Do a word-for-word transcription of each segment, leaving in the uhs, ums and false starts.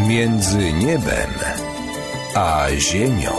Między niebem a ziemią.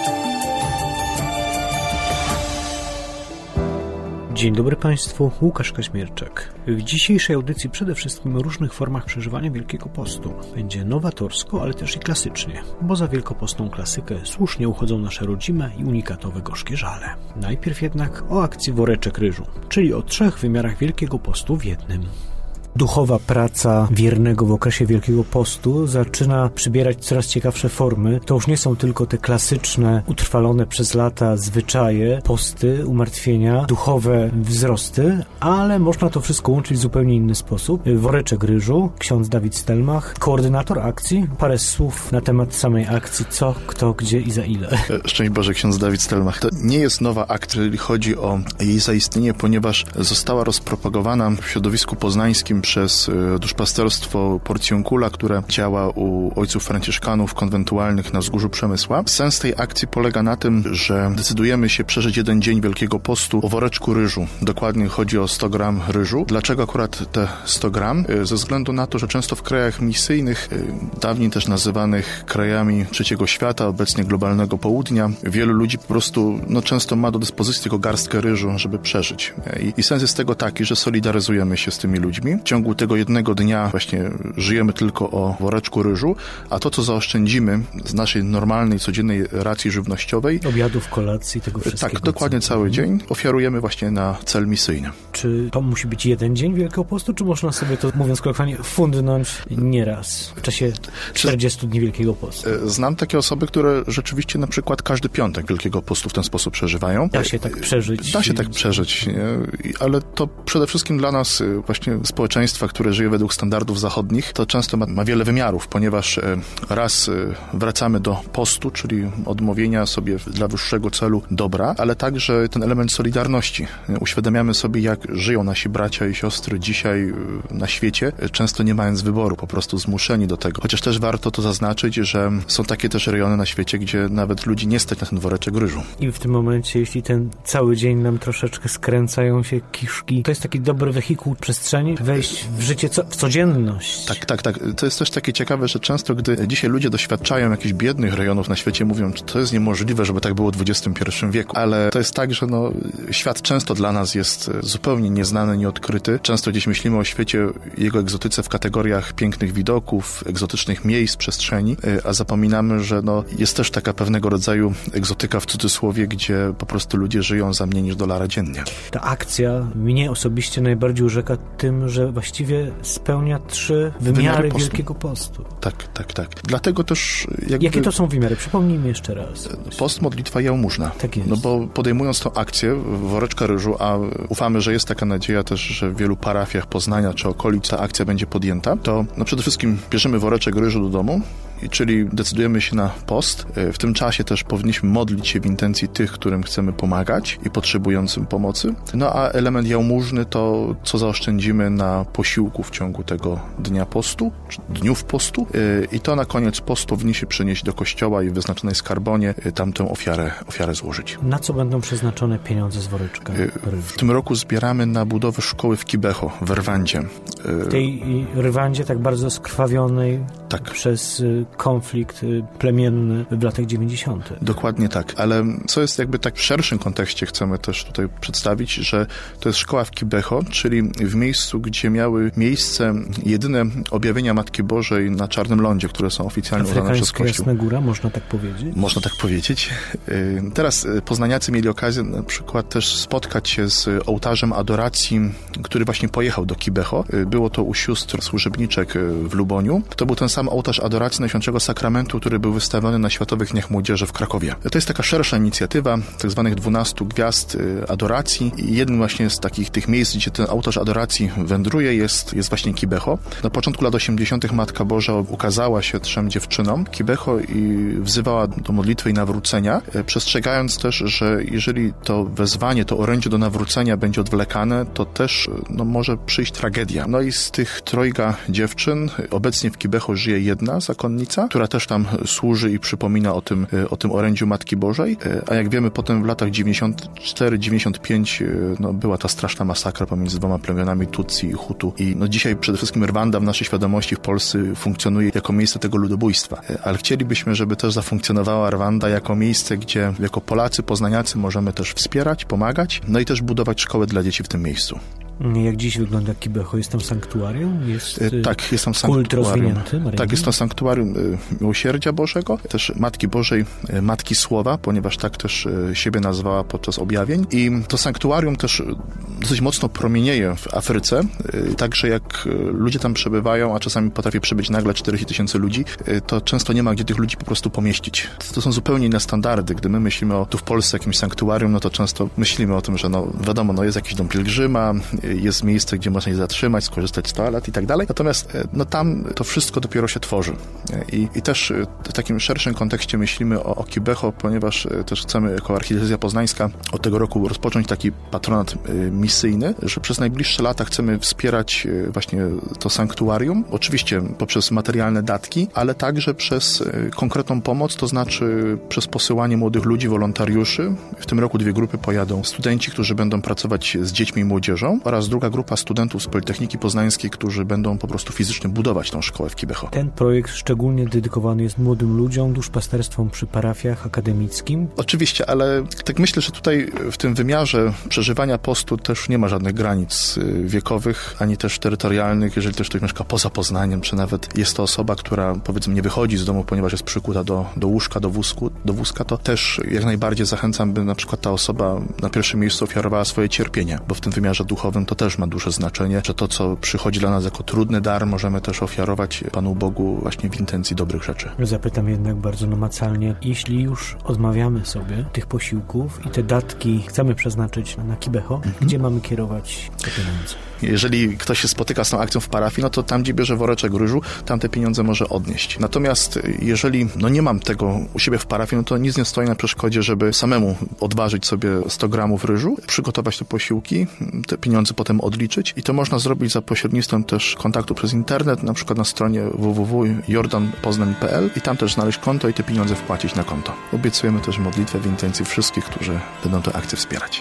Dzień dobry Państwu, Łukasz Kaźmierczak. W dzisiejszej audycji przede wszystkim o różnych formach przeżywania Wielkiego Postu. Będzie nowatorsko, ale też i klasycznie, bo za wielkopostną klasykę słusznie uchodzą nasze rodzime i unikatowe gorzkie żale. Najpierw jednak o akcji Woreczek Ryżu, czyli o trzech wymiarach Wielkiego Postu w jednym. Duchowa praca wiernego w okresie Wielkiego Postu zaczyna przybierać coraz ciekawsze formy. To już nie są tylko te klasyczne, utrwalone przez lata zwyczaje, posty, umartwienia, duchowe wzrosty, ale można to wszystko łączyć w zupełnie inny sposób. Woreczek Ryżu, ksiądz Dawid Stelmach, koordynator akcji. Parę słów na temat samej akcji, co, kto, gdzie i za ile. Szczęść Boże, ksiądz Dawid Stelmach. To nie jest nowa akcja, jeżeli chodzi o jej zaistnienie, ponieważ została rozpropagowana w środowisku poznańskim przez duszpasterstwo Porcjunkula, które działa u ojców franciszkanów konwentualnych na wzgórzu Przemysła. Sens tej akcji polega na tym, że decydujemy się przeżyć jeden dzień Wielkiego Postu o woreczku ryżu. Dokładnie chodzi o sto gram ryżu. Dlaczego akurat te sto gram? Ze względu na to, że często w krajach misyjnych, dawniej też nazywanych krajami trzeciego świata, obecnie globalnego południa, wielu ludzi po prostu no, często ma do dyspozycji tylko garstkę ryżu, żeby przeżyć. I, i sens jest tego taki, że solidaryzujemy się z tymi ludźmi. W ciągu tego jednego dnia właśnie żyjemy tylko o woreczku ryżu, a to, co zaoszczędzimy z naszej normalnej, codziennej racji żywnościowej... Obiadów, kolacji, tego wszystkiego. Tak, dokładnie co... cały dzień ofiarujemy właśnie na cel misyjny. Czy to musi być jeden dzień Wielkiego Postu, czy można sobie to, mówiąc kolokwialnie, fundnąć nieraz w czasie czterdziestu dni Wielkiego Postu? Znam takie osoby, które rzeczywiście na przykład każdy piątek Wielkiego Postu w ten sposób przeżywają. Da się tak przeżyć. Da się tak przeżyć, nie? Ale to przede wszystkim dla nas właśnie społeczeństwa, które żyje według standardów zachodnich, to często ma, ma wiele wymiarów, ponieważ raz wracamy do postu, czyli odmówienia sobie dla wyższego celu dobra, ale także ten element solidarności. Uświadamiamy sobie, jak żyją nasi bracia i siostry dzisiaj na świecie, często nie mając wyboru, po prostu zmuszeni do tego. Chociaż też warto to zaznaczyć, że są takie też rejony na świecie, gdzie nawet ludzi nie stać na ten woreczek ryżu. I w tym momencie, jeśli ten cały dzień nam troszeczkę skręcają się kiszki, to jest taki dobry wehikuł przestrzeni, wejść w życie, co, w codzienność. Tak, tak, tak. To jest też takie ciekawe, że często, gdy dzisiaj ludzie doświadczają jakichś biednych rejonów na świecie, mówią, że to jest niemożliwe, żeby tak było w dwudziestym pierwszym wieku. Ale to jest tak, że no, świat często dla nas jest zupełnie nieznany, nieodkryty. Często gdzieś myślimy o świecie, jego egzotyce w kategoriach pięknych widoków, egzotycznych miejsc, przestrzeni, a zapominamy, że no, jest też taka pewnego rodzaju egzotyka w cudzysłowie, gdzie po prostu ludzie żyją za mniej niż dolara dziennie. Ta akcja mnie osobiście najbardziej urzeka tym, że właściwie spełnia trzy wymiary, wymiary postu. Wielkiego Postu. Tak, tak, tak. Dlatego też... Jakby... Jakie to są wymiary? Przypomnijmy jeszcze raz. Post, modlitwa i jałmużna. Tak jest. No bo podejmując tą akcję woreczka ryżu, a ufamy, że jest taka nadzieja też, że w wielu parafiach Poznania czy okolic ta akcja będzie podjęta, to no przede wszystkim bierzemy woreczek ryżu do domu, czyli decydujemy się na post. W tym czasie też powinniśmy modlić się w intencji tych, którym chcemy pomagać i potrzebującym pomocy. No a element jałmużny to, co zaoszczędzimy na posiłku w ciągu tego dnia postu, czy dniów postu. I to na koniec postu powinni się przynieść do kościoła i w wyznaczonej skarbonie tamtą ofiarę, ofiarę złożyć. Na co będą przeznaczone pieniądze z woreczka ryżu? W tym roku zbieramy na budowę szkoły w Kibeho, w Rwandzie. W tej Rwandzie tak bardzo skrwawionej tak. przez konflikt plemienny w latach dziewięćdziesiątych. Dokładnie tak, ale co jest jakby tak w szerszym kontekście chcemy też tutaj przedstawić, że to jest szkoła w Kibeho, czyli w miejscu, gdzie miały miejsce jedyne objawienia Matki Bożej na Czarnym Lądzie, które są oficjalnie uznane przez Kościół. Jasna Góra, można tak powiedzieć? Można tak powiedzieć. Teraz poznaniacy mieli okazję na przykład też spotkać się z ołtarzem adoracji, który właśnie pojechał do Kibeho. Było to u sióstr służebniczek w Luboniu. To był ten sam ołtarz adoracji Najświętszego Sakramentu, który był wystawiony na Światowych Dniach Młodzieży w Krakowie. To jest taka szersza inicjatywa tak zwanych dwunastu gwiazd adoracji i jednym właśnie z takich tych miejsc, gdzie ten ołtarz adoracji wędruje, jest, jest właśnie Kibeho. Na początku lat osiemdziesiątych Matka Boża ukazała się trzem dziewczynom Kibeho i wzywała do modlitwy i nawrócenia, przestrzegając też, że jeżeli to wezwanie, to orędzie do nawrócenia będzie odwlekane, to też no, może przyjść tragedia. No i z tych trojga dziewczyn obecnie w Kibeho żyje jedna zakonnica, kaplica, która też tam służy i przypomina o tym, o tym orędziu Matki Bożej. A jak wiemy, potem w latach dziewięćdziesiąt cztery dziewięćdziesiąt pięć no, była ta straszna masakra pomiędzy dwoma plemionami Tutsi i Hutu. I no, dzisiaj przede wszystkim Rwanda w naszej świadomości w Polsce funkcjonuje jako miejsce tego ludobójstwa. Ale chcielibyśmy, żeby też zafunkcjonowała Rwanda jako miejsce, gdzie jako Polacy, poznaniacy możemy też wspierać, pomagać, no i też budować szkołę dla dzieci w tym miejscu. Jak dziś wygląda Kibeho? Jest tam sanktuarium? Jest tak, jest tam kult sanktuarium. rozwinięty? Tak, jest to sanktuarium Miłosierdzia Bożego, też Matki Bożej, Matki Słowa, ponieważ tak też siebie nazwała podczas objawień. I to sanktuarium też dosyć mocno promienieje w Afryce, także jak ludzie tam przebywają, a czasami potrafi przybyć nagle czterdzieści tysięcy ludzi, to często nie ma gdzie tych ludzi po prostu pomieścić. To są zupełnie inne standardy. Gdy my myślimy o tu w Polsce jakimś sanktuarium, no to często myślimy o tym, że no wiadomo, no jest jakiś dom pielgrzyma, jest miejsce, gdzie można się zatrzymać, skorzystać z toalet i tak dalej. Natomiast no tam to wszystko dopiero się tworzy. I, i też w takim szerszym kontekście myślimy o, o Kibeho, ponieważ też chcemy jako Archidiecezja Poznańska od tego roku rozpocząć taki patronat misyjny, że przez najbliższe lata chcemy wspierać właśnie to sanktuarium, oczywiście poprzez materialne datki, ale także przez konkretną pomoc, to znaczy przez posyłanie młodych ludzi, wolontariuszy. W tym roku dwie grupy pojadą. Studenci, którzy będą pracować z dziećmi i młodzieżą, oraz druga grupa studentów z Politechniki Poznańskiej, którzy będą po prostu fizycznie budować tą szkołę w Kibeho. Ten projekt szczególnie dedykowany jest młodym ludziom, duszpasterstwom przy parafiach akademickim. Oczywiście, ale tak myślę, że tutaj w tym wymiarze przeżywania postu też nie ma żadnych granic wiekowych, ani też terytorialnych. Jeżeli też ktoś mieszka poza Poznaniem, czy nawet jest to osoba, która powiedzmy nie wychodzi z domu, ponieważ jest przykuta do, do łóżka, do, wózku, do wózka, to też jak najbardziej zachęcam, by na przykład ta osoba na pierwszym miejscu ofiarowała swoje cierpienie, bo w tym wymiarze duchowym to też ma duże znaczenie, że to, co przychodzi dla nas jako trudny dar, możemy też ofiarować Panu Bogu właśnie w intencji dobrych rzeczy. Zapytam jednak bardzo namacalnie, jeśli już odmawiamy sobie tych posiłków i te datki chcemy przeznaczyć na Kibeho, mhm. gdzie mamy kierować te pieniądze? Jeżeli ktoś się spotyka z tą akcją w parafii, no to tam, gdzie bierze woreczek ryżu, tam te pieniądze może odnieść. Natomiast jeżeli no nie mam tego u siebie w parafii, no to nic nie stoi na przeszkodzie, żeby samemu odważyć sobie sto gramów ryżu, przygotować te posiłki, te pieniądze potem odliczyć i to można zrobić za pośrednictwem też kontaktu przez internet, na przykład na stronie w w w kropka jordan poznań kropka p l i tam też znaleźć konto i te pieniądze wpłacić na konto. Obiecujemy też modlitwę w intencji wszystkich, którzy będą tę akcję wspierać.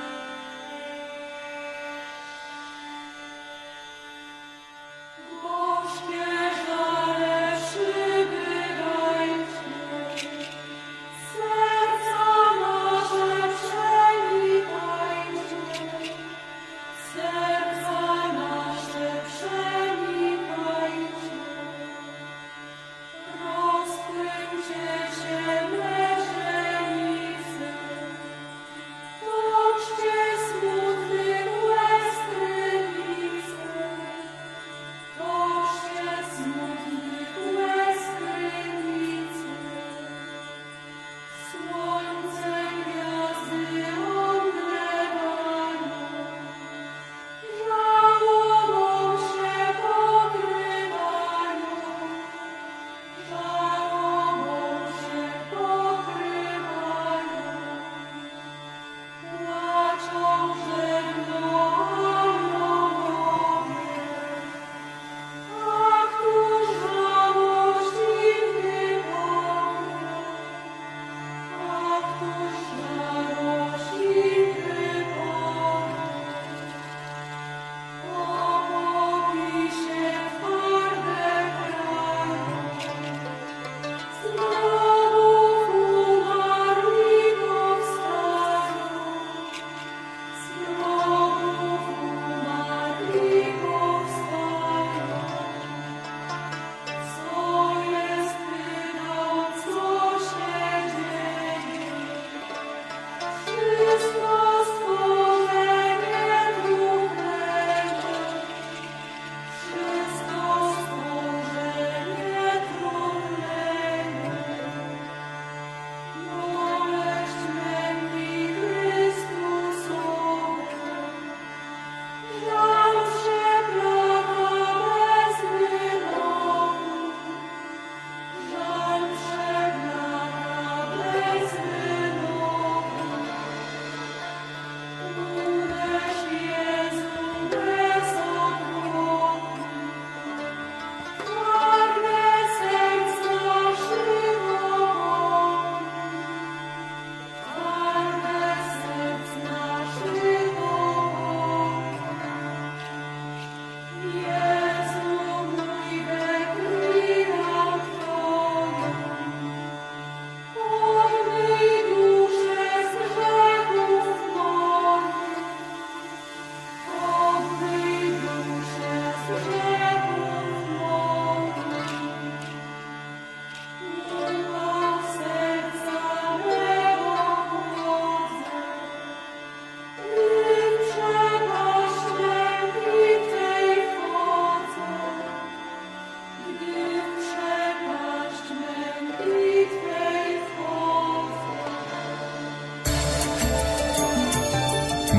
Boże.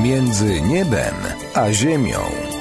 Między niebem a ziemią.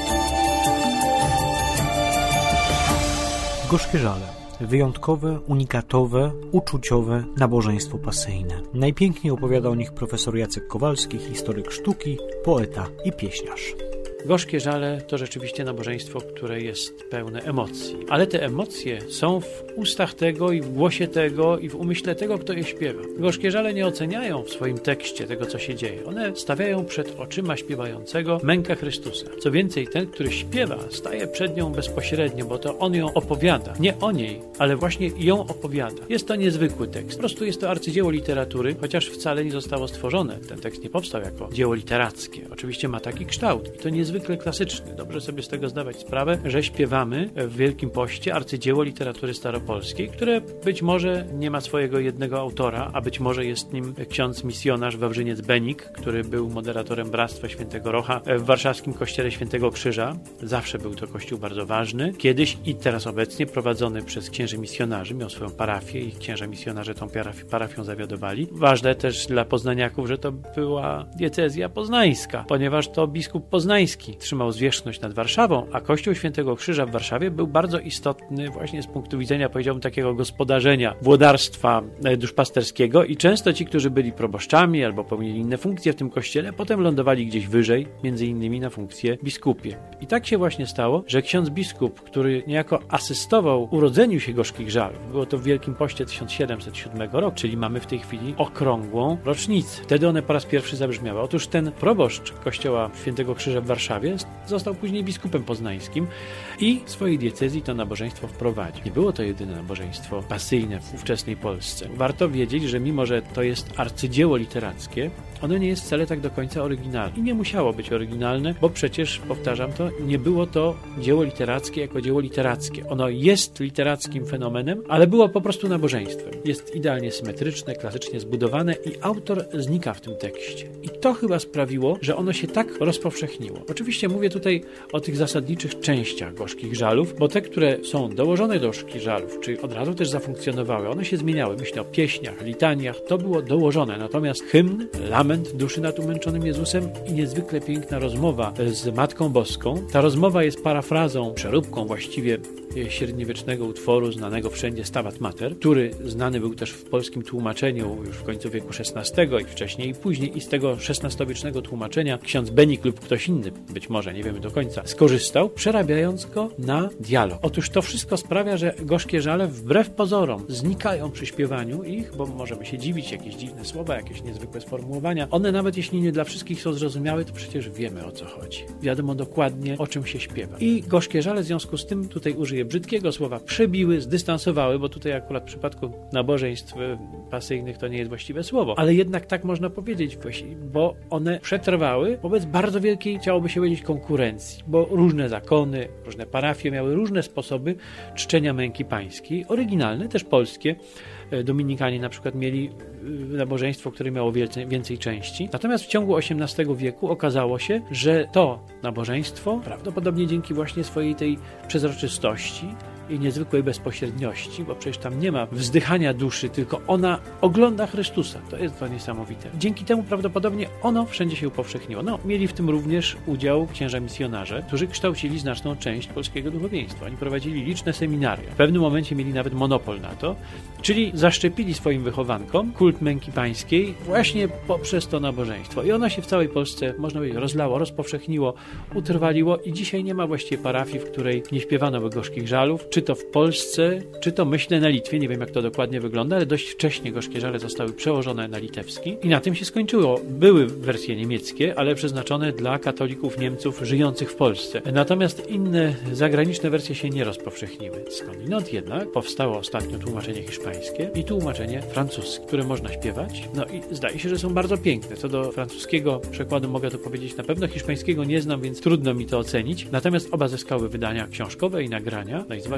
Gorzkie żale. Wyjątkowe, unikatowe, uczuciowe nabożeństwo pasyjne. Najpiękniej opowiada o nich profesor Jacek Kowalski, historyk sztuki, poeta i pieśniarz. Gorzkie żale to rzeczywiście nabożeństwo, które jest pełne emocji. Ale te emocje są w ustach tego i w głosie tego i w umyśle tego, kto je śpiewa. Gorzkie żale nie oceniają w swoim tekście tego, co się dzieje. One stawiają przed oczyma śpiewającego mękę Chrystusa. Co więcej, ten, który śpiewa, staje przed nią bezpośrednio, bo to on ją opowiada. Nie o niej, ale właśnie ją opowiada. Jest to niezwykły tekst. Po prostu jest to arcydzieło literatury, chociaż wcale nie zostało stworzone. Ten tekst nie powstał jako dzieło literackie. Oczywiście ma taki kształt i to niezwykle Zwykle klasyczny. Dobrze sobie z tego zdawać sprawę, że śpiewamy w Wielkim Poście arcydzieło literatury staropolskiej, które być może nie ma swojego jednego autora, a być może jest nim ksiądz misjonarz Wawrzyniec Benik, który był moderatorem Bractwa Świętego Rocha w warszawskim kościele Świętego Krzyża. Zawsze był to kościół bardzo ważny. Kiedyś i teraz obecnie prowadzony przez księży misjonarzy. Miał swoją parafię i księża misjonarze tą parafią zawiadowali. Ważne też dla poznaniaków, że to była diecezja poznańska, ponieważ to biskup poznański trzymał zwierzchność nad Warszawą, a Kościół Świętego Krzyża w Warszawie był bardzo istotny właśnie z punktu widzenia, powiedziałbym, takiego gospodarzenia, włodarstwa duszpasterskiego i często ci, którzy byli proboszczami albo pełnili inne funkcje w tym kościele, potem lądowali gdzieś wyżej, między innymi na funkcję biskupie. I tak się właśnie stało, że ksiądz biskup, który niejako asystował urodzeniu się Gorzkich Żalów, było to w Wielkim Poście tysiąc siedemset siódmego roku, czyli mamy w tej chwili okrągłą rocznicę. Wtedy one po raz pierwszy zabrzmiały. Otóż ten proboszcz Kościoła Świętego Krzyża w Warszawie został później biskupem poznańskim i w swojej diecezji to nabożeństwo wprowadził. Nie było to jedyne nabożeństwo pasyjne w ówczesnej Polsce. Warto wiedzieć, że mimo, że to jest arcydzieło literackie, ono nie jest wcale tak do końca oryginalne. I nie musiało być oryginalne, bo przecież, powtarzam to, nie było to dzieło literackie jako dzieło literackie. Ono jest literackim fenomenem, ale było po prostu nabożeństwem. Jest idealnie symetryczne, klasycznie zbudowane i autor znika w tym tekście. I to chyba sprawiło, że ono się tak rozpowszechniło. Oczywiście mówię tutaj o tych zasadniczych częściach Gorzkich Żalów, bo te, które są dołożone do Gorzkich Żalów, czy od razu też zafunkcjonowały, one się zmieniały. Myślę o pieśniach, litaniach, to było dołożone. Natomiast hymn, lament duszy nad umęczonym Jezusem i niezwykle piękna rozmowa z Matką Boską. Ta rozmowa jest parafrazą, przeróbką właściwie średniowiecznego utworu znanego wszędzie Stabat Mater, który znany był też w polskim tłumaczeniu już w końcu wieku szesnastego i wcześniej i później i z tego szesnastowiecznego tłumaczenia ksiądz Benik lub ktoś inny, być może, nie wiemy do końca, skorzystał, przerabiając go na dialog. Otóż to wszystko sprawia, że gorzkie żale wbrew pozorom znikają przy śpiewaniu ich, bo możemy się dziwić, jakieś dziwne słowa, jakieś niezwykłe sformułowania. One nawet jeśli nie dla wszystkich są zrozumiałe, to przecież wiemy, o co chodzi. Wiadomo dokładnie, o czym się śpiewa. I gorzkie żale w związku z tym, tutaj użyję brzydkiego słowa, przebiły, zdystansowały, bo tutaj akurat w przypadku nabożeństw pasyjnych to nie jest właściwe słowo, ale jednak tak można powiedzieć, bo one przetrwały wobec bardzo wielkiej, chciałoby się powiedzieć, konkurencji, bo różne zakony, różne parafie miały różne sposoby czczenia męki pańskiej, oryginalne, też polskie. Dominikanie na przykład mieli nabożeństwo, które miało więcej, więcej części. Natomiast w ciągu osiemnastego wieku okazało się, że to nabożeństwo, prawdopodobnie dzięki właśnie swojej tej przezroczystości i niezwykłej bezpośredniości, bo przecież tam nie ma wzdychania duszy, tylko ona ogląda Chrystusa. To jest to niesamowite. Dzięki temu prawdopodobnie ono wszędzie się upowszechniło. No, mieli w tym również udział księża misjonarze, którzy kształcili znaczną część polskiego duchowieństwa. Oni prowadzili liczne seminaria. W pewnym momencie mieli nawet monopol na to, czyli zaszczepili swoim wychowankom kult męki pańskiej właśnie poprzez to nabożeństwo. I ono się w całej Polsce, można powiedzieć, rozlało, rozpowszechniło, utrwaliło i dzisiaj nie ma właściwie parafii, w której nie śpiewano by gorzkich żalów, czy to w Polsce, czy to myślę na Litwie, nie wiem jak to dokładnie wygląda, ale dość wcześnie gorzkie żale zostały przełożone na litewski i na tym się skończyło. Były wersje niemieckie, ale przeznaczone dla katolików Niemców żyjących w Polsce. Natomiast inne zagraniczne wersje się nie rozpowszechniły. Skądinąd jednak powstało ostatnio tłumaczenie hiszpańskie i tłumaczenie francuskie, które można śpiewać. No i zdaje się, że są bardzo piękne. Co do francuskiego przekładu mogę to powiedzieć na pewno, hiszpańskiego nie znam, więc trudno mi to ocenić. Natomiast oba zyskały wydania książkowe i nagrania. No i zobaczymy,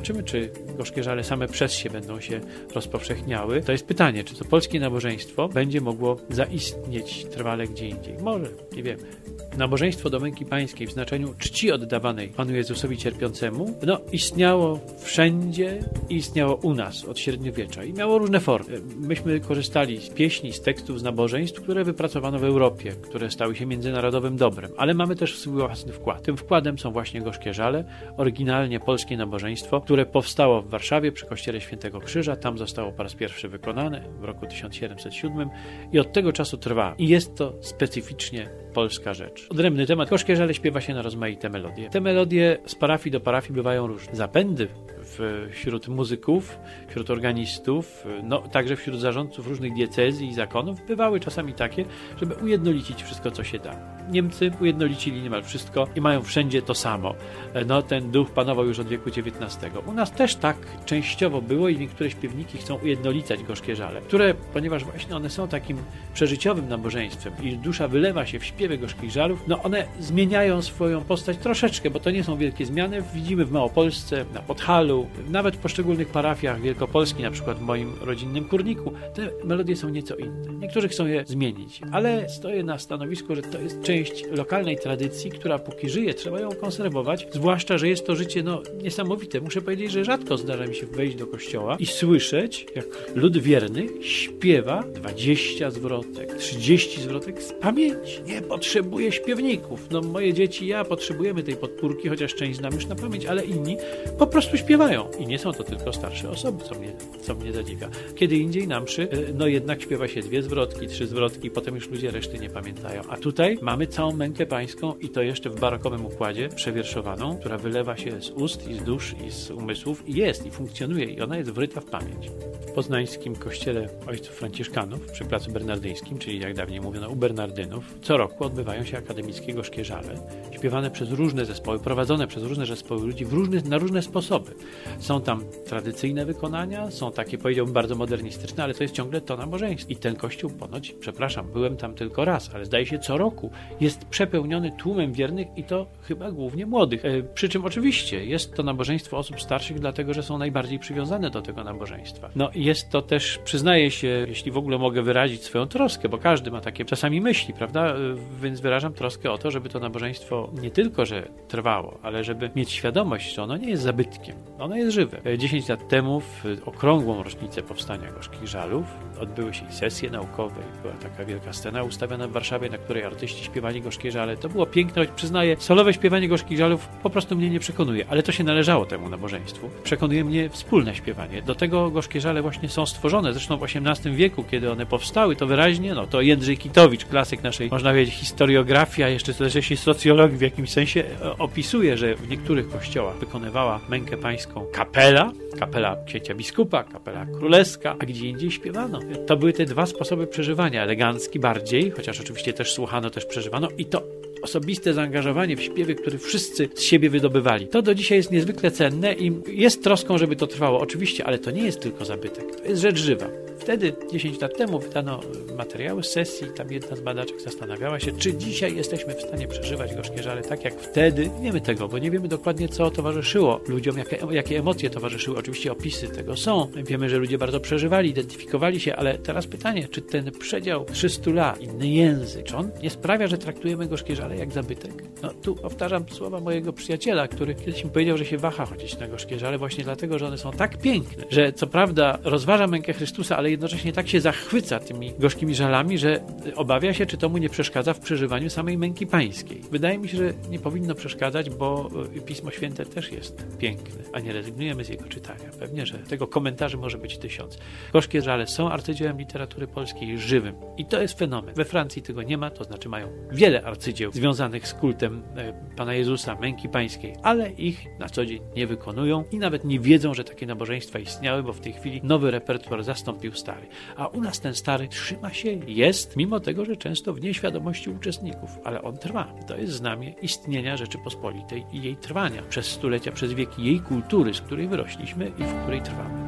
Zobaczymy, czy gorzkie-żale same przez się będą się rozpowszechniały. To jest pytanie, czy to polskie nabożeństwo będzie mogło zaistnieć trwale gdzie indziej. Może, nie wiemy. Nabożeństwo do męki pańskiej w znaczeniu czci oddawanej Panu Jezusowi cierpiącemu, no istniało wszędzie i istniało u nas od średniowiecza i miało różne formy. Myśmy korzystali z pieśni, z tekstów, z nabożeństw, które wypracowano w Europie, które stały się międzynarodowym dobrem, ale mamy też swój własny wkład. Tym wkładem są właśnie gorzkie-żale, oryginalnie polskie nabożeństwo, które powstało w Warszawie przy kościele Świętego Krzyża. Tam zostało po raz pierwszy wykonane w roku tysiąc siedemset siódmym i od tego czasu trwa. I jest to specyficznie polska rzecz. Odrębny temat. Gorzkie-żale śpiewa się na rozmaite melodie. Te melodie z parafii do parafii bywają różne. Zapędy w, wśród muzyków, wśród organistów, no także wśród zarządców różnych diecezji i zakonów bywały czasami takie, żeby ujednolicić wszystko, co się da. Niemcy ujednolicili niemal wszystko i mają wszędzie to samo. No, ten duch panował już od wieku dziewiętnastego. U nas też tak częściowo było i niektóre śpiewniki chcą ujednolicać gorzkie-żale, które, ponieważ właśnie one są takim przeżyciowym nabożeństwem i dusza wylewa się w śpiewy gorzkich żalów, no one zmieniają swoją postać troszeczkę, bo to nie są wielkie zmiany. Widzimy w Małopolsce, na Podhalu, nawet w poszczególnych parafiach Wielkopolski, na przykład w moim rodzinnym Kurniku, te melodie są nieco inne. Niektórzy chcą je zmienić, ale stoję na stanowisku, że to jest część lokalnej tradycji, która póki żyje, trzeba ją konserwować, zwłaszcza, że jest to życie no, niesamowite. Muszę powiedzieć, że rzadko zdarza mi się wejść do kościoła i słyszeć, jak lud wierny śpiewa dwadzieścia zwrotek, trzydzieści zwrotek z pamięci. Nie potrzebuje śpiewników. No moje dzieci, ja potrzebujemy tej podpórki, chociaż część znam już na pamięć, ale inni po prostu śpiewają. I nie są to tylko starsze osoby, co mnie, co mnie zadziwia. Kiedy indziej na mszy, no jednak śpiewa się dwie zwrotki, trzy zwrotki, potem już ludzie reszty nie pamiętają. A tutaj mamy całą mękę pańską i to jeszcze w barokowym układzie przewierszowaną, która wylewa się z ust i z dusz i z umysłów i jest, i funkcjonuje i ona jest wryta w pamięć. W poznańskim kościele ojców franciszkanów przy placu bernardyńskim, czyli jak dawniej mówiono u Bernardynów, co roku odbywają się akademickie gorzkie-żale, śpiewane przez różne zespoły, prowadzone przez różne zespoły ludzi w różne, na różne sposoby. Są tam tradycyjne wykonania, są takie, powiedziałbym, bardzo modernistyczne, ale to jest ciągle to nabożeństwo. I ten kościół ponoć, przepraszam, byłem tam tylko raz, ale zdaje się co roku jest przepełniony tłumem wiernych i to chyba głównie młodych. E, przy czym oczywiście jest to nabożeństwo osób starszych, dlatego że są najbardziej przywiązane do tego nabożeństwa. No i jest to też, przyznaję się, jeśli w ogóle mogę wyrazić swoją troskę, bo każdy ma takie czasami myśli, prawda? E, więc wyrażam troskę o to, żeby to nabożeństwo nie tylko, że trwało, ale żeby mieć świadomość, że ono nie jest zabytkiem. Ono jest żywe. E, dziesięć lat temu w okrągłą rocznicę powstania Gorzkich Żalów odbyły się sesje naukowe. Była taka wielka scena ustawiona w Warszawie, na której artyści śpiewali gorzkie żale. To było piękne, choć przyznaję, solowe śpiewanie gorzkich żalów po prostu mnie nie przekonuje, ale to się należało temu nabożeństwu. Przekonuje mnie wspólne śpiewanie. Do tego gorzkie żale właśnie są stworzone. Zresztą w osiemnastym wieku, kiedy one powstały, to wyraźnie, no to Jędrzej Kitowicz, klasyk naszej, można powiedzieć, historiografii, a jeszcze też socjologii w jakimś sensie opisuje, że w niektórych kościołach wykonywała mękę pańską kapela, kapela księcia biskupa, kapela królewska, a gdzie indziej śpiewano. To były te dwa sposoby przeżywania. Elegancki bardziej, chociaż oczywiście też słuchano, też przeżywano i to osobiste zaangażowanie w śpiewy, które wszyscy z siebie wydobywali. To do dzisiaj jest niezwykle cenne i jest troską, żeby to trwało. Oczywiście, ale to nie jest tylko zabytek. To jest rzecz żywa. Wtedy, dziesięć lat temu, wydano materiały z sesji. Tam jedna z badaczek zastanawiała się, czy dzisiaj jesteśmy w stanie przeżywać gorzkie żale tak jak wtedy. Nie wiemy tego, bo nie wiemy dokładnie, co towarzyszyło ludziom, jakie, jakie emocje towarzyszyły. Oczywiście opisy tego są. Wiemy, że ludzie bardzo przeżywali, identyfikowali się, ale teraz pytanie, czy ten przedział trzystu lat, inny język, czy on nie sprawia, że traktujemy gorzkie żale jak zabytek? No tu powtarzam słowa mojego przyjaciela, który kiedyś mi powiedział, że się waha chodzić na gorzkie żale właśnie dlatego, że one są tak piękne, że co prawda rozważa mękę Chrystusa, ale jednocześnie tak się zachwyca tymi gorzkimi żalami, że obawia się, czy to mu nie przeszkadza w przeżywaniu samej męki pańskiej. Wydaje mi się, że nie powinno przeszkadzać, bo Pismo Święte też jest piękne, a nie rezygnujemy z jego czytania. Pewnie, że tego komentarzy może być tysiąc. Gorzkie żale są arcydziełem literatury polskiej żywym i to jest fenomen. We Francji tego nie ma, to znaczy mają wiele arcydzieł związanych z kultem Pana Jezusa, męki pańskiej, ale ich na co dzień nie wykonują i nawet nie wiedzą, że takie nabożeństwa istniały, bo w tej chwili nowy repertuar zastąpił stary. A u nas ten stary trzyma się, jest, mimo tego, że często w nieświadomości uczestników, ale on trwa. To jest znamie istnienia Rzeczypospolitej i jej trwania przez stulecia, przez wieki, jej kultury, z której wyrośliśmy i w której trwamy.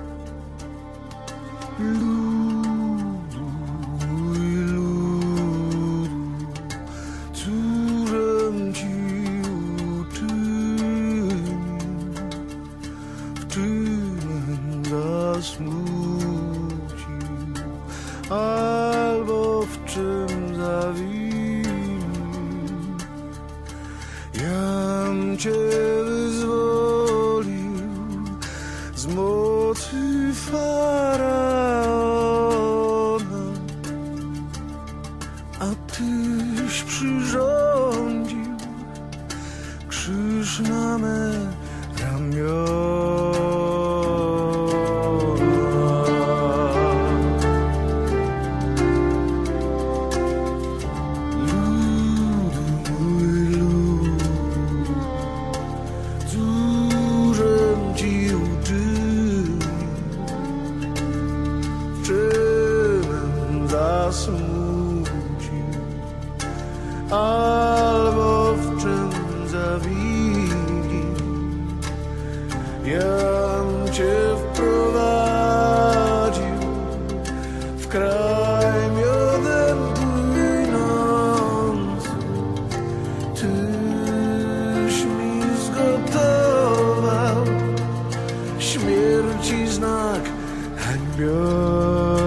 Luj, luj, Cię wyzwolił z mocy faraona, a Tyś przyrządził krzyż na me ramiona. Albo w czym zawili, jam Cię wprowadził w kraj miodem płynący. Tyś mi zgotował śmierci znak hańbiący.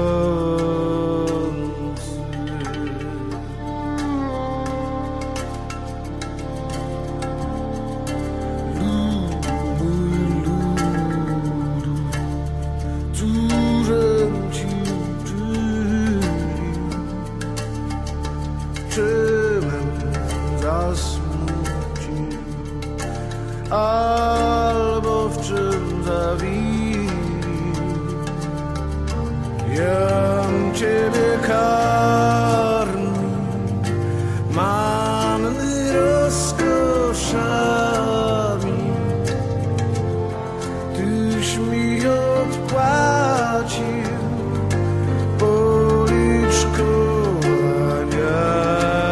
Albo w czym zawili, jam Ciebie karmi manny rozkoszami. Tyś mi odpłacił policzkowania.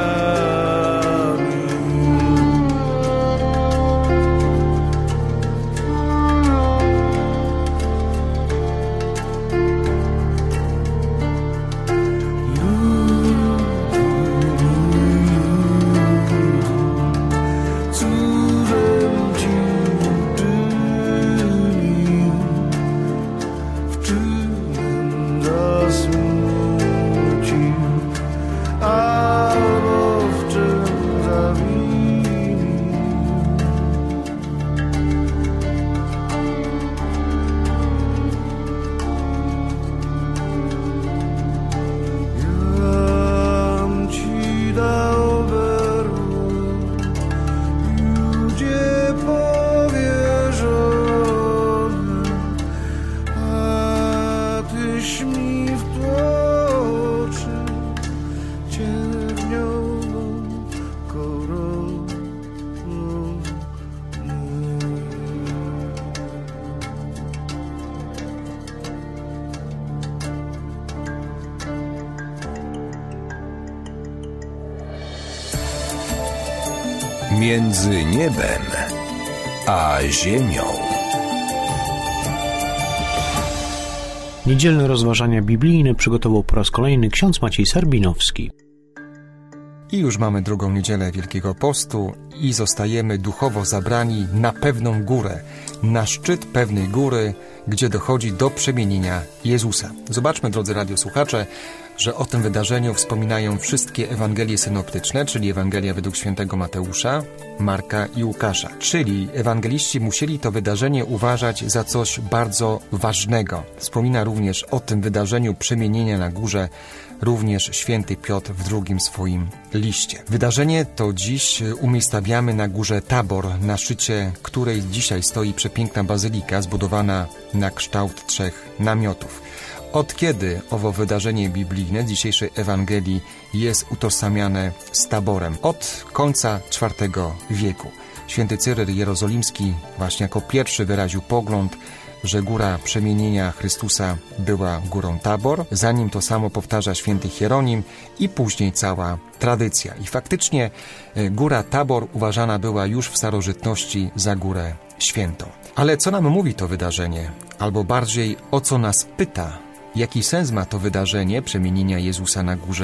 Między niebem a ziemią. Niedzielne rozważania biblijne przygotował po raz kolejny ksiądz Maciej Sarbinowski. I już mamy drugą niedzielę Wielkiego Postu i zostajemy duchowo zabrani na pewną górę, na szczyt pewnej góry, gdzie dochodzi do przemienienia Jezusa. Zobaczmy, drodzy radiosłuchacze, że o tym wydarzeniu wspominają wszystkie Ewangelie synoptyczne, czyli Ewangelia według świętego Mateusza, Marka i Łukasza. Czyli ewangeliści musieli to wydarzenie uważać za coś bardzo ważnego. Wspomina również o tym wydarzeniu przemienienia na górze również święty Piotr w drugim swoim liście. Wydarzenie to dziś umiejscawiamy na górze Tabor, na szczycie której dzisiaj stoi przepiękna bazylika zbudowana na kształt trzech namiotów. Od kiedy owo wydarzenie biblijne dzisiejszej Ewangelii jest utożsamiane z Taborem? Od końca czwartego wieku. Święty Cyryl Jerozolimski właśnie jako pierwszy wyraził pogląd, że góra przemienienia Chrystusa była górą Tabor, zanim to samo powtarza święty Hieronim i później cała tradycja. I faktycznie góra Tabor uważana była już w starożytności za górę świętą. Ale co nam mówi to wydarzenie? Albo bardziej o co nas pyta? Jaki sens ma to wydarzenie przemienienia Jezusa na górze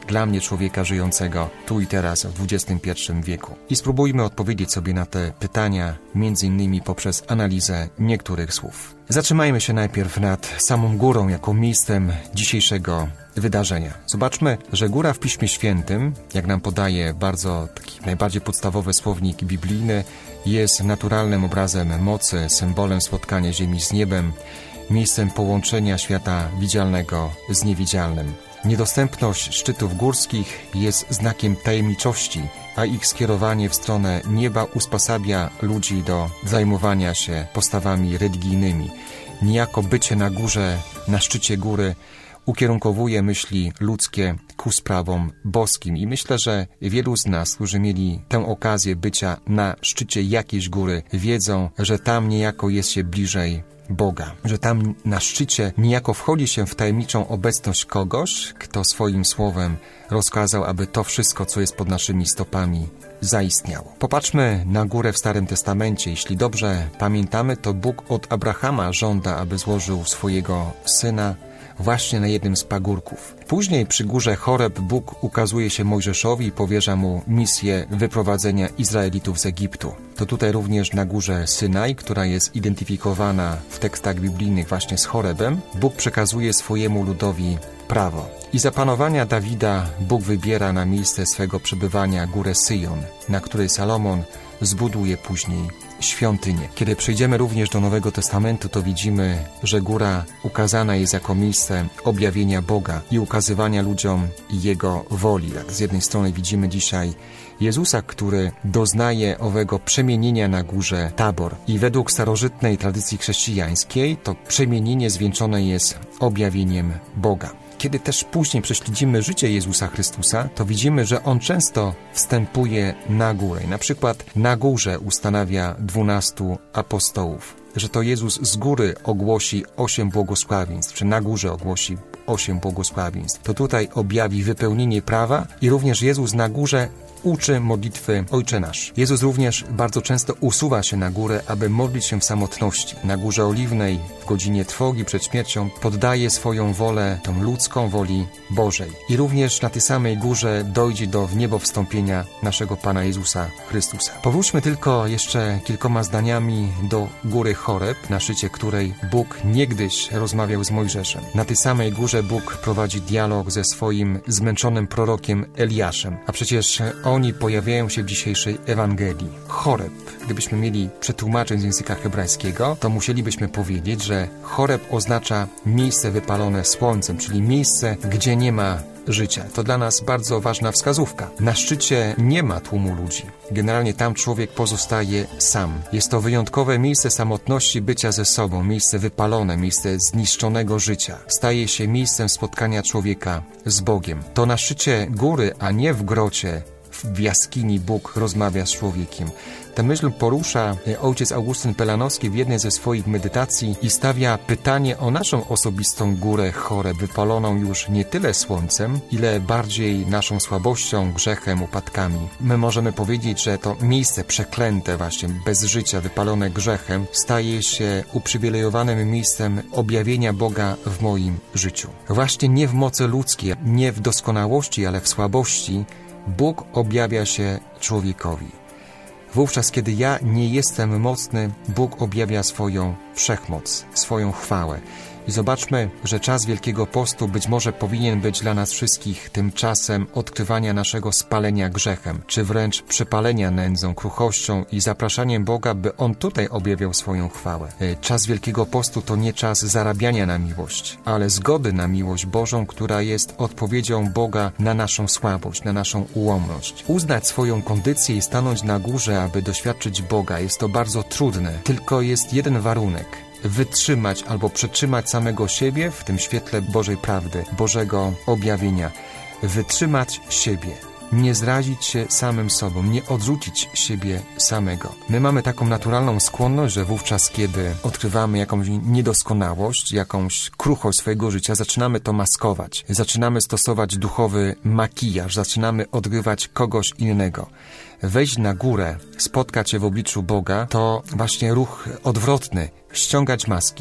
dla mnie, człowieka żyjącego tu i teraz w dwudziestym pierwszym wieku? I spróbujmy odpowiedzieć sobie na te pytania, między innymi poprzez analizę niektórych słów. Zatrzymajmy się najpierw nad samą górą jako miejscem dzisiejszego wydarzenia. Zobaczmy, że góra w Piśmie Świętym, jak nam podaje bardzo taki najbardziej podstawowy słownik biblijny, jest naturalnym obrazem mocy, symbolem spotkania ziemi z niebem, miejscem połączenia świata widzialnego z niewidzialnym. Niedostępność szczytów górskich jest znakiem tajemniczości, a ich skierowanie w stronę nieba usposabia ludzi do zajmowania się postawami religijnymi. Niejako bycie na górze, na szczycie góry ukierunkowuje myśli ludzkie ku sprawom boskim. I myślę, że wielu z nas, którzy mieli tę okazję bycia na szczycie jakiejś góry, wiedzą, że tam niejako jest się bliżej Boga, że tam na szczycie niejako wchodzi się w tajemniczą obecność kogoś, kto swoim słowem rozkazał, aby to wszystko, co jest pod naszymi stopami, zaistniało. Popatrzmy na górę w Starym Testamencie. Jeśli dobrze pamiętamy, to Bóg od Abrahama żąda, aby złożył swojego syna właśnie na jednym z pagórków. Później przy górze Choreb Bóg ukazuje się Mojżeszowi i powierza mu misję wyprowadzenia Izraelitów z Egiptu. To tutaj również na górze Synaj, która jest identyfikowana w tekstach biblijnych właśnie z Chorebem, Bóg przekazuje swojemu ludowi prawo. I za panowania Dawida Bóg wybiera na miejsce swego przebywania górę Syjon, na której Salomon zbuduje później świątynię. Kiedy przejdziemy również do Nowego Testamentu, to widzimy, że góra ukazana jest jako miejsce objawienia Boga i ukazywania ludziom Jego woli. Tak, z jednej strony widzimy dzisiaj Jezusa, który doznaje owego przemienienia na górze Tabor. I według starożytnej tradycji chrześcijańskiej to przemienienie zwieńczone jest objawieniem Boga. Kiedy też później prześledzimy życie Jezusa Chrystusa, to widzimy, że On często wstępuje na górę. I na przykład na górze ustanawia dwunastu apostołów. Że to Jezus z góry ogłosi osiem błogosławieństw, czy na górze ogłosi osiem błogosławieństw. To tutaj objawi wypełnienie prawa i również Jezus na górze uczy modlitwy Ojcze Nasz. Jezus również bardzo często usuwa się na górę, aby modlić się w samotności. Na Górze Oliwnej, w godzinie trwogi przed śmiercią, poddaje swoją wolę, tą ludzką woli Bożej. I również na tej samej górze dojdzie do w niebo wstąpienia naszego Pana Jezusa Chrystusa. Powróćmy tylko jeszcze kilkoma zdaniami do góry Choreb, na szczycie której Bóg niegdyś rozmawiał z Mojżeszem. Na tej samej górze Bóg prowadzi dialog ze swoim zmęczonym prorokiem Eliaszem. A przecież oni pojawiają się w dzisiejszej Ewangelii. Choreb. Gdybyśmy mieli przetłumaczyć z języka hebrajskiego, to musielibyśmy powiedzieć, że Choreb oznacza miejsce wypalone słońcem, czyli miejsce, gdzie nie ma życia. To dla nas bardzo ważna wskazówka. Na szczycie nie ma tłumu ludzi. Generalnie tam człowiek pozostaje sam. Jest to wyjątkowe miejsce samotności, bycia ze sobą, miejsce wypalone, miejsce zniszczonego życia. Staje się miejscem spotkania człowieka z Bogiem. To na szczycie góry, a nie w grocie, w jaskini Bóg rozmawia z człowiekiem. Tę myśl porusza ojciec Augustyn Pelanowski w jednej ze swoich medytacji i stawia pytanie o naszą osobistą górę Choreb, wypaloną już nie tyle słońcem, ile bardziej naszą słabością, grzechem, upadkami. My możemy powiedzieć, że to miejsce przeklęte właśnie, bez życia, wypalone grzechem, staje się uprzywilejowanym miejscem objawienia Boga w moim życiu. Właśnie nie w mocy ludzkiej, nie w doskonałości, ale w słabości Bóg objawia się człowiekowi. Wówczas, kiedy ja nie jestem mocny, Bóg objawia swoją wszechmoc, swoją chwałę. I zobaczmy, że czas Wielkiego Postu być może powinien być dla nas wszystkich tym czasem odkrywania naszego spalenia grzechem, czy wręcz przepalenia nędzą, kruchością i zapraszaniem Boga, by On tutaj objawiał swoją chwałę. Czas Wielkiego Postu to nie czas zarabiania na miłość, ale zgody na miłość Bożą, która jest odpowiedzią Boga na naszą słabość, na naszą ułomność. Uznać swoją kondycję i stanąć na górze, aby doświadczyć Boga, jest to bardzo trudne. Tylko jest jeden warunek. Wytrzymać albo przetrzymać samego siebie w tym świetle Bożej prawdy, Bożego objawienia. Wytrzymać siebie. Nie zrazić się samym sobą, nie odrzucić siebie samego. My mamy taką naturalną skłonność, że wówczas, kiedy odkrywamy jakąś niedoskonałość, jakąś kruchość swojego życia, zaczynamy to maskować. Zaczynamy stosować duchowy makijaż, zaczynamy odgrywać kogoś innego. Wejść na górę, spotkać się w obliczu Boga, to właśnie ruch odwrotny. Ściągać maski,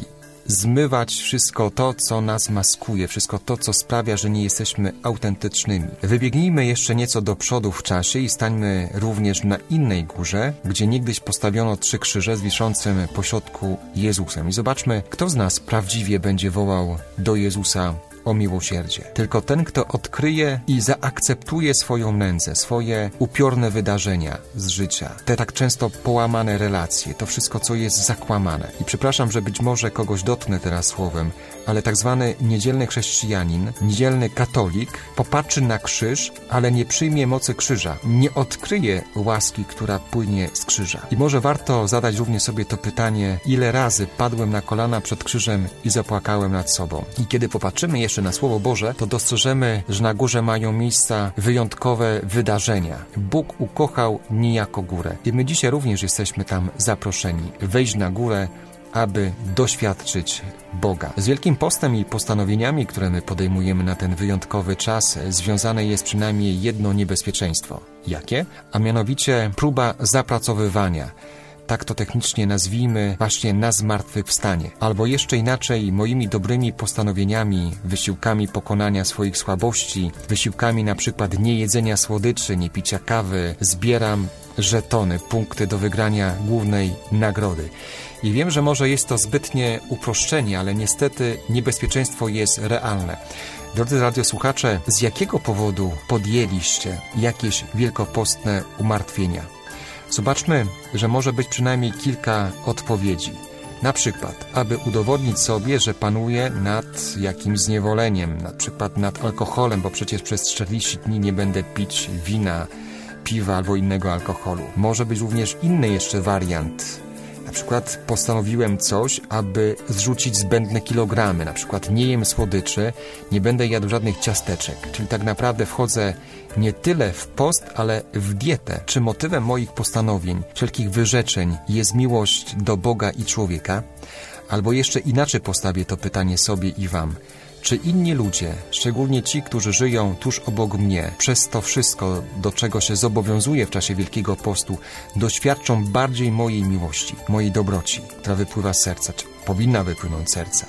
zmywać wszystko to, co nas maskuje, wszystko to, co sprawia, że nie jesteśmy autentycznymi. Wybiegnijmy jeszcze nieco do przodu w czasie i stańmy również na innej górze, gdzie niegdyś postawiono trzy krzyże z wiszącym pośrodku Jezusem. I zobaczmy, kto z nas prawdziwie będzie wołał do Jezusa o miłosierdzie. Tylko ten, kto odkryje i zaakceptuje swoją nędzę, swoje upiorne wydarzenia z życia, te tak często połamane relacje, to wszystko, co jest zakłamane. I przepraszam, że być może kogoś dotknę teraz słowem, ale tak zwany niedzielny chrześcijanin, niedzielny katolik popatrzy na krzyż, ale nie przyjmie mocy krzyża, nie odkryje łaski, która płynie z krzyża. I może warto zadać również sobie to pytanie, ile razy padłem na kolana przed krzyżem i zapłakałem nad sobą. I kiedy popatrzymy jeszcze na Słowo Boże, to dostrzeżemy, że na górze mają miejsca wyjątkowe wydarzenia. Bóg ukochał niejako górę. I my dzisiaj również jesteśmy tam zaproszeni. Wejść na górę, aby doświadczyć Boga. Z Wielkim Postem i postanowieniami, które my podejmujemy na ten wyjątkowy czas, związane jest przynajmniej jedno niebezpieczeństwo. Jakie? A mianowicie próba zapracowywania. Tak to technicznie nazwijmy, właśnie na zmartwychwstanie. Albo jeszcze inaczej, moimi dobrymi postanowieniami, wysiłkami pokonania swoich słabości, wysiłkami na przykład niejedzenia słodyczy, nie picia kawy, zbieram żetony, punkty do wygrania głównej nagrody. I wiem, że może jest to zbytnie uproszczenie, ale niestety niebezpieczeństwo jest realne. Drodzy radiosłuchacze, z jakiego powodu podjęliście jakieś wielkopostne umartwienia? Zobaczmy, że może być przynajmniej kilka odpowiedzi. Na przykład, aby udowodnić sobie, że panuje nad jakimś zniewoleniem, na przykład nad alkoholem, bo przecież przez czterdzieści dni nie będę pić wina, piwa albo innego alkoholu. Może być również inny jeszcze wariant. Na przykład postanowiłem coś, aby zrzucić zbędne kilogramy. Na przykład nie jem słodyczy, nie będę jadł żadnych ciasteczek. Czyli tak naprawdę wchodzę nie tyle w post, ale w dietę. Czy motywem moich postanowień, wszelkich wyrzeczeń jest miłość do Boga i człowieka? Albo jeszcze inaczej postawię to pytanie sobie i wam. Czy inni ludzie, szczególnie ci, którzy żyją tuż obok mnie, przez to wszystko, do czego się zobowiązuję w czasie Wielkiego Postu, doświadczą bardziej mojej miłości, mojej dobroci, która wypływa z serca, czy powinna wypłynąć z serca?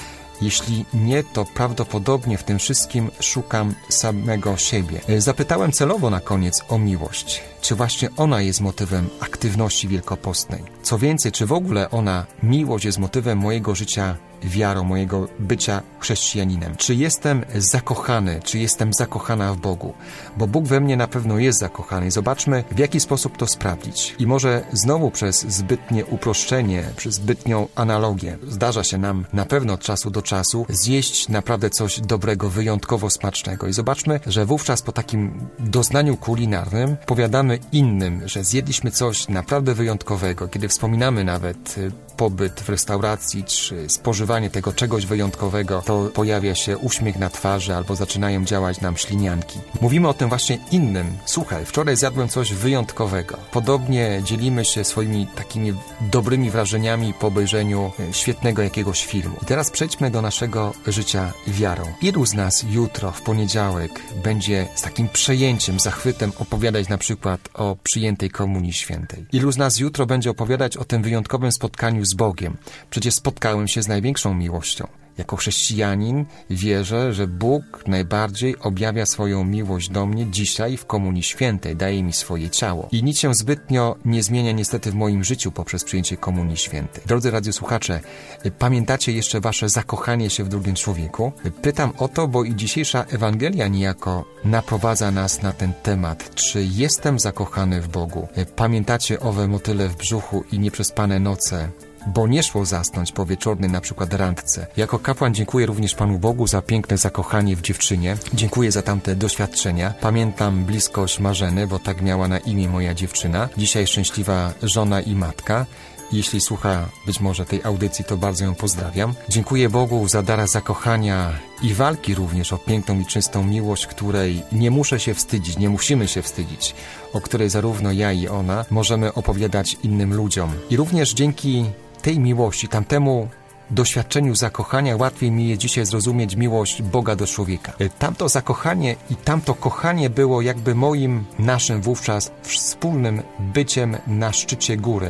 Jeśli nie, to prawdopodobnie w tym wszystkim szukam samego siebie. Zapytałem celowo na koniec o miłość. Czy właśnie ona jest motywem aktywności wielkopostnej? Co więcej, czy w ogóle ona, miłość, jest motywem mojego życia wiarą, mojego bycia chrześcijaninem? Czy jestem zakochany, czy jestem zakochana w Bogu? Bo Bóg we mnie na pewno jest zakochany. I zobaczmy, w jaki sposób to sprawdzić. I może znowu przez zbytnie uproszczenie, przez zbytnią analogię, zdarza się nam na pewno od czasu do czasu zjeść naprawdę coś dobrego, wyjątkowo smacznego. I zobaczmy, że wówczas po takim doznaniu kulinarnym powiadamy innym, że zjedliśmy coś naprawdę wyjątkowego. Kiedy wspominamy nawet pobyt w restauracji, czy spożywanie tego czegoś wyjątkowego, to pojawia się uśmiech na twarzy albo zaczynają działać nam ślinianki. Mówimy o tym właśnie innym. Słuchaj, wczoraj zjadłem coś wyjątkowego. Podobnie dzielimy się swoimi takimi dobrymi wrażeniami po obejrzeniu świetnego jakiegoś filmu. I teraz przejdźmy do naszego życia wiarą. Ilu z nas jutro, w poniedziałek, będzie z takim przejęciem, zachwytem opowiadać na przykład o przyjętej Komunii Świętej? Ilu z nas jutro będzie opowiadać o tym wyjątkowym spotkaniu z Bogiem? Przecież spotkałem się z największą miłością. Jako chrześcijanin wierzę, że Bóg najbardziej objawia swoją miłość do mnie dzisiaj w Komunii Świętej, daje mi swoje ciało. I nic się zbytnio nie zmienia niestety w moim życiu poprzez przyjęcie Komunii Świętej. Drodzy radiosłuchacze, pamiętacie jeszcze wasze zakochanie się w drugim człowieku? Pytam o to, bo i dzisiejsza Ewangelia niejako naprowadza nas na ten temat. Czy jestem zakochany w Bogu? Pamiętacie owe motyle w brzuchu i nieprzespane noce? Bo nie szło zasnąć po wieczornej na przykład randce. Jako kapłan dziękuję również Panu Bogu za piękne zakochanie w dziewczynie. Dziękuję za tamte doświadczenia. Pamiętam bliskość Marzeny, bo tak miała na imię moja dziewczyna. Dzisiaj szczęśliwa żona i matka. Jeśli słucha być może tej audycji, to bardzo ją pozdrawiam. Dziękuję Bogu za dar zakochania i walki również o piękną i czystą miłość, której nie muszę się wstydzić, nie musimy się wstydzić, o której zarówno ja i ona możemy opowiadać innym ludziom. I również dzięki tej miłości, tamtemu doświadczeniu zakochania łatwiej mi jest dzisiaj zrozumieć miłość Boga do człowieka. Tamto zakochanie i tamto kochanie było jakby moim, naszym wówczas wspólnym byciem na szczycie góry,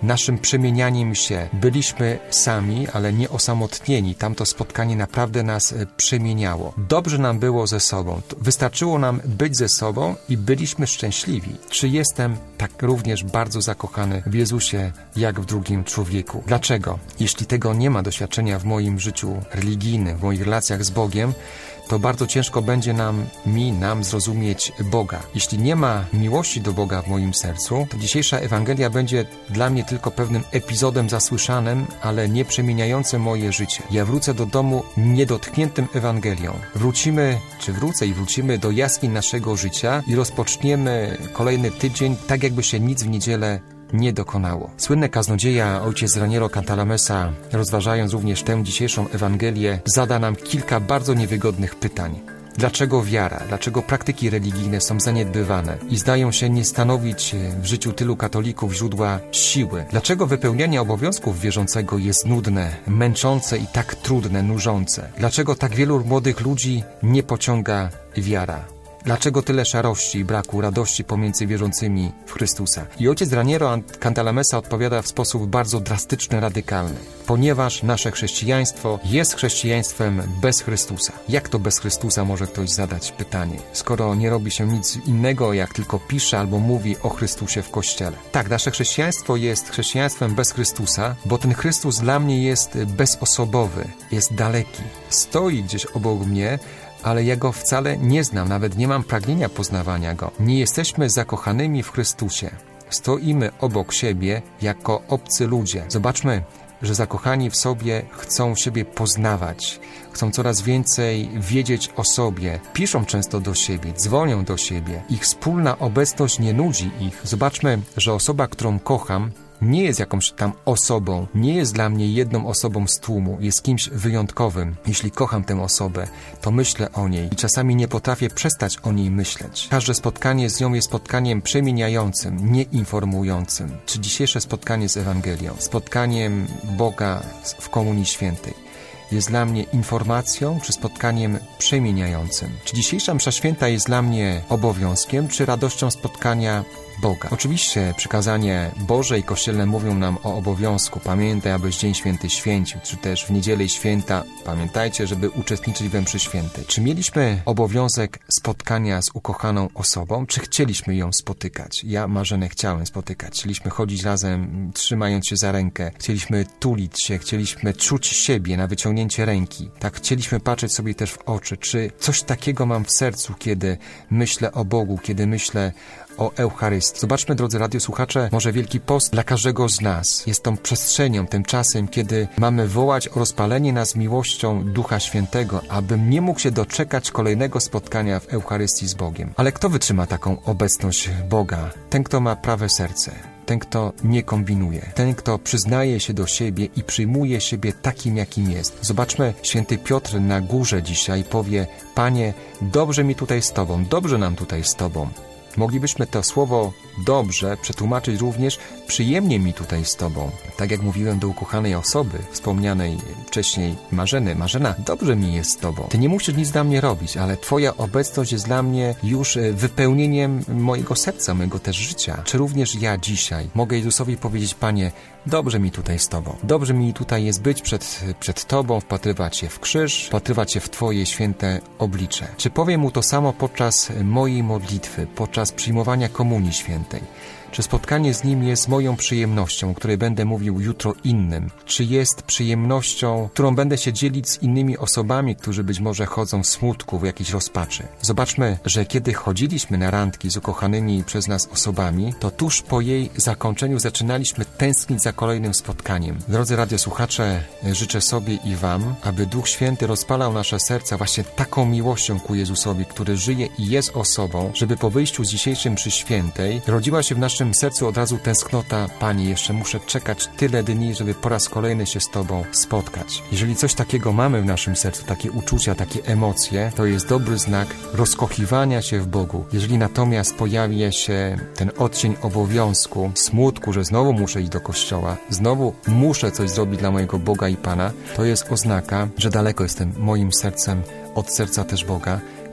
naszym przemienianiem się. Byliśmy sami, ale nie osamotnieni. Tamto spotkanie naprawdę nas przemieniało. Dobrze nam było ze sobą. Wystarczyło nam być ze sobą i byliśmy szczęśliwi. Czy jestem tak również bardzo zakochany w Jezusie, jak w drugim człowieku? Dlaczego? Jeśli tego nie ma doświadczenia w moim życiu religijnym, w moich relacjach z Bogiem, to bardzo ciężko będzie nam, mi, nam zrozumieć Boga. Jeśli nie ma miłości do Boga w moim sercu, to dzisiejsza Ewangelia będzie dla mnie tylko pewnym epizodem zasłyszanym, ale nie przemieniającym moje życie. Ja wrócę do domu niedotkniętym Ewangelią. Wrócimy, czy wrócę i wrócimy do jaskiń naszego życia i rozpoczniemy kolejny tydzień, tak jakby się nic w niedzielę nie dokonało. Słynny kaznodzieja ojciec Raniero Cantalamessa, rozważając również tę dzisiejszą Ewangelię, zada nam kilka bardzo niewygodnych pytań. Dlaczego wiara, dlaczego praktyki religijne są zaniedbywane i zdają się nie stanowić w życiu tylu katolików źródła siły? Dlaczego wypełnianie obowiązków wierzącego jest nudne, męczące i tak trudne, nużące? Dlaczego tak wielu młodych ludzi nie pociąga wiara? Dlaczego tyle szarości i braku radości pomiędzy wierzącymi w Chrystusa? I ojciec Raniero Cantalamessa odpowiada w sposób bardzo drastyczny, radykalny. Ponieważ nasze chrześcijaństwo jest chrześcijaństwem bez Chrystusa. Jak to bez Chrystusa, może ktoś zadać pytanie, skoro nie robi się nic innego, jak tylko pisze albo mówi o Chrystusie w Kościele? Tak, nasze chrześcijaństwo jest chrześcijaństwem bez Chrystusa, bo ten Chrystus dla mnie jest bezosobowy, jest daleki. Stoi gdzieś obok mnie, ale ja Go wcale nie znam, nawet nie mam pragnienia poznawania Go. Nie jesteśmy zakochanymi w Chrystusie. Stoimy obok siebie jako obcy ludzie. Zobaczmy, że zakochani w sobie chcą siebie poznawać, chcą coraz więcej wiedzieć o sobie, piszą często do siebie, dzwonią do siebie. Ich wspólna obecność nie nudzi ich. Zobaczmy, że osoba, którą kocham, nie jest jakąś tam osobą, nie jest dla mnie jedną osobą z tłumu, jest kimś wyjątkowym. Jeśli kocham tę osobę, to myślę o niej i czasami nie potrafię przestać o niej myśleć. Każde spotkanie z nią jest spotkaniem przemieniającym, nie informującym. Czy dzisiejsze spotkanie z Ewangelią, spotkaniem Boga w Komunii Świętej jest dla mnie informacją, czy spotkaniem przemieniającym? Czy dzisiejsza msza święta jest dla mnie obowiązkiem, czy radością spotkania Boga? Oczywiście przykazanie Boże i kościelne mówią nam o obowiązku. Pamiętaj, abyś Dzień Święty święcił, czy też w niedzielę i święta pamiętajcie, żeby uczestniczyć we mszy świętej. Czy mieliśmy obowiązek spotkania z ukochaną osobą, czy chcieliśmy ją spotykać? Ja Marzenę chciałem spotykać. Chcieliśmy chodzić razem, trzymając się za rękę. Chcieliśmy tulić się, chcieliśmy czuć siebie na wyciągnięcie ręki. Tak, chcieliśmy patrzeć sobie też w oczy. Czy coś takiego mam w sercu, kiedy myślę o Bogu, kiedy myślę o Eucharystii? Zobaczmy, drodzy radiosłuchacze, może Wielki Post dla każdego z nas jest tą przestrzenią, tym czasem, kiedy mamy wołać o rozpalenie nas miłością Ducha Świętego, abym nie mógł się doczekać kolejnego spotkania w Eucharystii z Bogiem. Ale kto wytrzyma taką obecność Boga? Ten, kto ma prawe serce. Ten, kto nie kombinuje. Ten, kto przyznaje się do siebie i przyjmuje siebie takim, jakim jest. Zobaczmy, święty Piotr na górze dzisiaj powie: Panie, dobrze mi tutaj z Tobą, dobrze nam tutaj z Tobą. Moglibyśmy to słowo dobrze przetłumaczyć również przyjemnie mi tutaj z Tobą. Tak jak mówiłem do ukochanej osoby, wspomnianej wcześniej Marzeny. Marzena, dobrze mi jest z Tobą. Ty nie musisz nic dla mnie robić, ale Twoja obecność jest dla mnie już wypełnieniem mojego serca, mojego też życia. Czy również ja dzisiaj mogę Jezusowi powiedzieć: Panie, dobrze mi tutaj z Tobą. Dobrze mi tutaj jest być przed, przed Tobą, wpatrywać się w krzyż, wpatrywać się w Twoje święte oblicze. Czy powiem Mu to samo podczas mojej modlitwy, podczas przyjmowania Komunii Świętej? Czy spotkanie z Nim jest moją przyjemnością, o której będę mówił jutro innym? Czy jest przyjemnością, którą będę się dzielić z innymi osobami, którzy być może chodzą w smutku, w jakiejś rozpaczy? Zobaczmy, że kiedy chodziliśmy na randki z ukochanymi przez nas osobami, to tuż po jej zakończeniu zaczynaliśmy tęsknić za kolejnym spotkaniem. Drodzy radiosłuchacze, życzę sobie i Wam, aby Duch Święty rozpalał nasze serca właśnie taką miłością ku Jezusowi, który żyje i jest osobą, żeby po wyjściu z dzisiejszej mszy świętej rodziła się w naszym W sercu od razu tęsknota: Panie, jeszcze muszę czekać tyle dni, żeby po raz kolejny się z Tobą spotkać. Jeżeli coś takiego mamy w naszym sercu, takie uczucia, takie emocje, to jest dobry znak rozkochiwania się w Bogu. Jeżeli natomiast pojawia się ten odcień obowiązku, smutku, że znowu muszę iść do kościoła, znowu muszę coś zrobić dla mojego Boga i Pana, to jest oznaka, że daleko jestem moim sercem od serca też Boga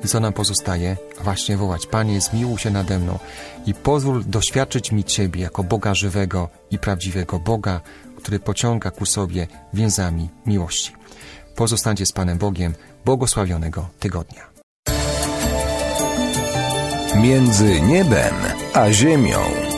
I co nam pozostaje? Właśnie wołać: Panie, zmiłuj się nade mną i pozwól doświadczyć mi Ciebie jako Boga żywego i prawdziwego, Boga, który pociąga ku sobie więzami miłości. Pozostańcie z Panem Bogiem. Błogosławionego tygodnia. Między niebem a ziemią.